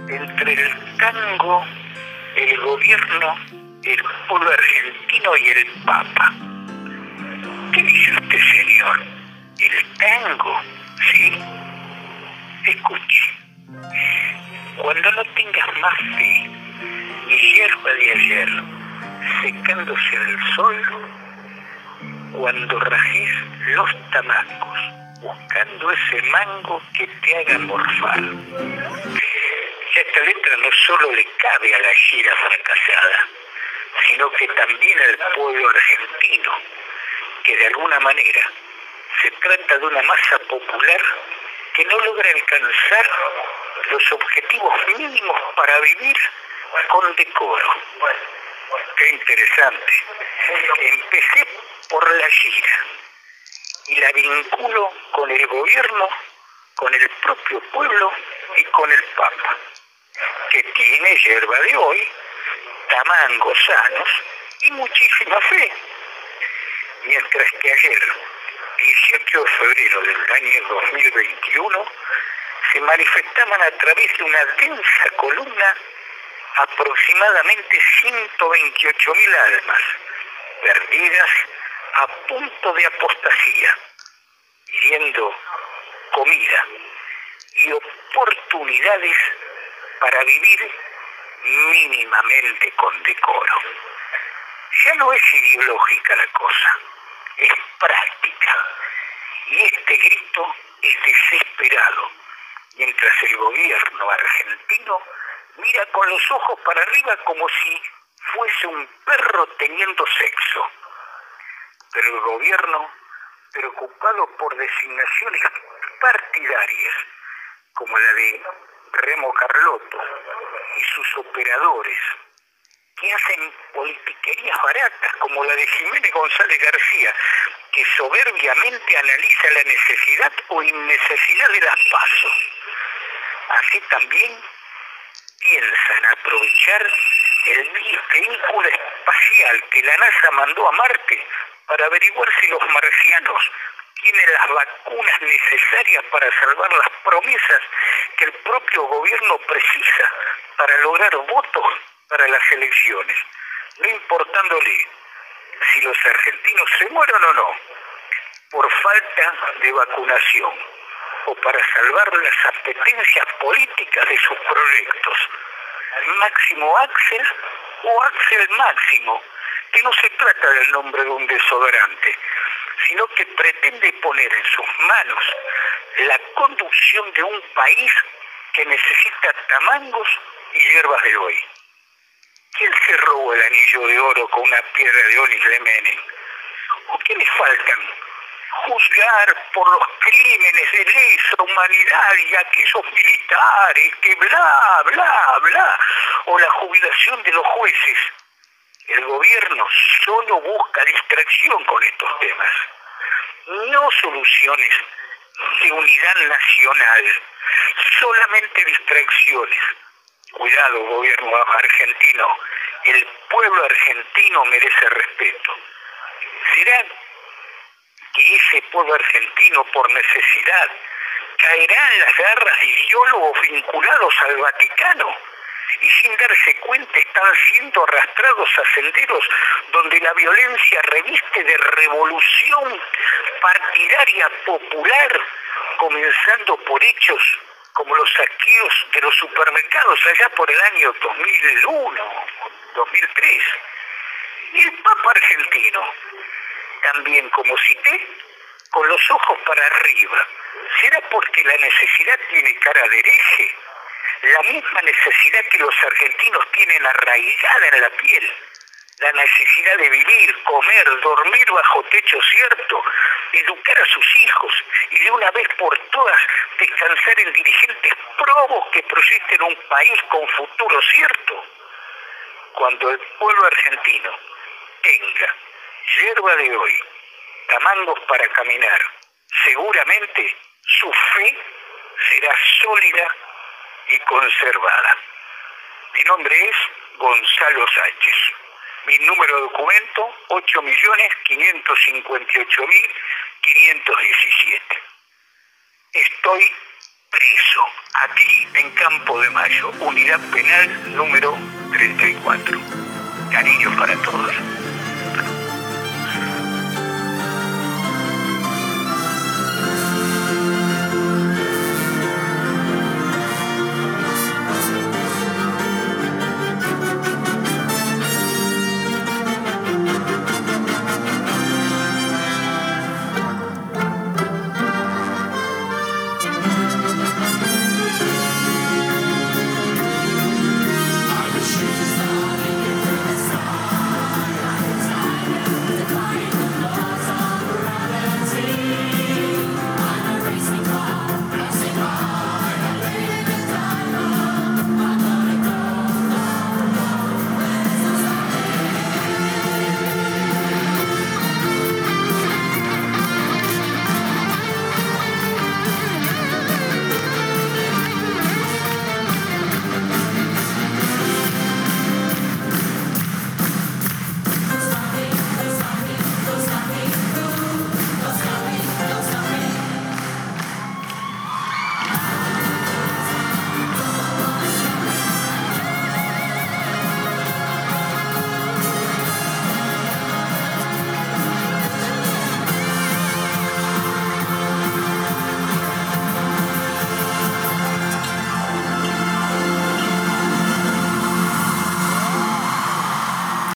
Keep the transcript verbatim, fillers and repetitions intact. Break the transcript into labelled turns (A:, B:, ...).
A: entre el tango, el gobierno, el pueblo argentino y el Papa. ¿Qué dice usted, señor? ¿El tango? Sí. Escuche. Cuando no tengas más fe, ni hierba de ayer, secándose en el sol, cuando rajes los tamangos, buscando ese mango que te haga morfar. Esta letra no solo le cabe a la gira fracasada, sino que también al pueblo argentino, que de alguna manera se trata de una masa popular que no logra alcanzar los objetivos mínimos para vivir con decoro. Qué interesante. Empecé por la gira y la vinculo con el gobierno, con el propio pueblo y con el Papa, que tiene yerba de hoy, tamangos sanos y muchísima fe. Mientras que ayer, dieciocho de febrero del año dos mil veintiuno, se manifestaban a través de una densa columna aproximadamente ciento veintiocho mil almas, perdidas a punto de apostasía, pidiendo comida y oportunidades para vivir mínimamente con decoro. Ya no es ideológica la cosa, es práctica. Y este grito es desesperado, mientras el gobierno argentino mira con los ojos para arriba como si fuese un perro teniendo sexo. Pero el gobierno, preocupado por designaciones partidarias, como la de Remo Carlotto y sus operadores, que hacen politiquerías baratas, como la de Jiménez González García, que soberbiamente analiza la necesidad o innecesidad de las PASO. Así también piensan aprovechar el vehículo espacial que la NASA mandó a Marte para averiguar si los marcianos tienen las vacunas necesarias para salvar las promesas que el propio gobierno precisa para lograr votos para las elecciones, no importándole si los argentinos se mueren o no, por falta de vacunación, o para salvar las apetencias políticas de sus proyectos. Máximo Axel o Axel Máximo, que no se trata del nombre de un desodorante, sino que pretende poner en sus manos la conducción de un país que necesita tamangos y hierbas de hoy. ¿Quién se robó el anillo de oro con una piedra de Onis de Menem? ¿O quiénes faltan juzgar por los crímenes de lesa humanidad y aquellos militares que bla, bla, bla, o la jubilación de los jueces? El gobierno solo busca distracción con estos temas, no soluciones de unidad nacional, solamente distracciones. Cuidado, gobierno argentino, el pueblo argentino merece respeto. ¿Será que ese pueblo argentino, por necesidad, caerá en las garras de ideólogos vinculados al Vaticano y sin darse cuenta están siendo arrastrados a senderos donde la violencia reviste de revolución partidaria popular, comenzando por hechos como los saqueos de los supermercados allá por el año dos mil uno, dos mil tres? Y el Papa argentino, también como cité, con los ojos para arriba. ¿Será porque la necesidad tiene cara de hereje? La misma necesidad que los argentinos tienen arraigada en la piel. La necesidad de vivir, comer, dormir bajo techo cierto, educar a sus hijos y de una vez por todas descansar en dirigentes probos que proyecten un país con futuro cierto. Cuando el pueblo argentino tenga yerba de hoy, tamangos para caminar, seguramente su fe será sólida y conservada. Mi nombre es Gonzalo Sánchez. Mi número de documento ocho millones quinientos cincuenta y ocho mil quinientos diecisiete. Estoy preso, aquí en Campo de Mayo, unidad penal número treinta y cuatro. Cariños para todos.